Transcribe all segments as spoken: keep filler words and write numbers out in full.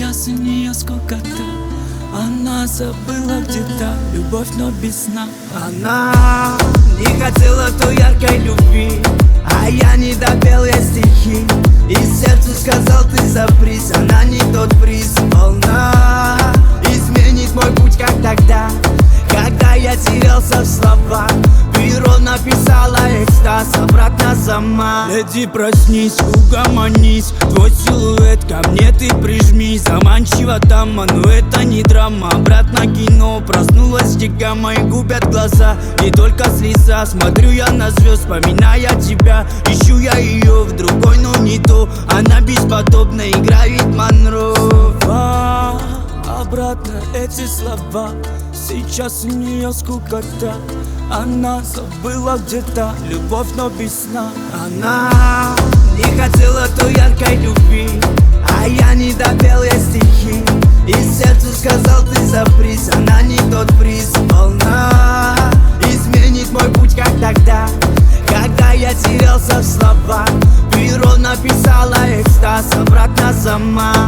Сейчас у нее сколько-то, она забыла где-то любовь, но без сна. Она не хотела той яркой любви, а я не допел ей стихи. И сердцу сказал: ты запрись, она не тот приз. Волна изменит мой путь, как тогда, когда я терялся в словах. Перо написала экстаз, обратно сама. Леди, проснись, угомонись, твой силуэт ко мне ты прижмись. Заманчиво там, но это не драма. Обратно кино, проснулась дико, мои губят глаза. Не только слеза, смотрю я на звезд, вспоминая тебя. Ищу я ее в другой, но не то. Она бесподобна, играет Монро. Слова, обратно эти слова. Сейчас у нее скукота, она забыла где-то любовь, но без сна. Она не хотела той яркой любви, а я не допел ей стихи. И сердцу сказал: ты запрись, она не тот приз. Волна изменит мой путь, как тогда, когда я терялся в словах. Перо написала экстаз, обратно сама.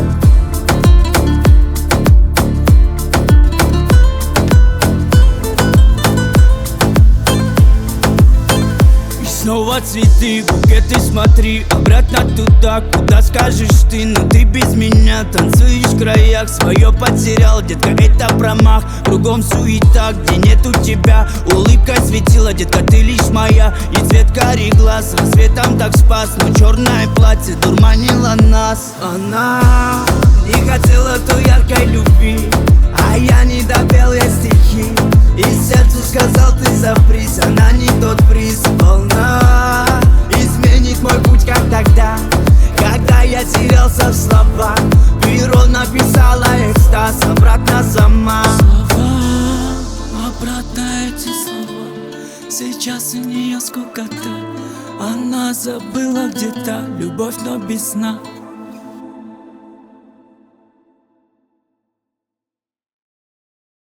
Снова цветы, букеты, смотри обратно туда, куда скажешь ты. Но ты без меня танцуешь в краях, свое потерял, детка, это промах. Кругом суета, где нету тебя, улыбка светила, детка, ты лишь моя. И цвет карих глаз рассветом так спас, но черное платье дурманило нас. Она не хотела той яркой любви, а я не допел ей стихи. И сердцу сказал: ты запрись, она не тот приз. Волна изменит мой путь, как тогда, когда я терялся в словах. Перо написала экстаз, обратно сама. Слова, обратно эти слова. Сейчас у нее скукота, она забыла где-то любовь, но без сна.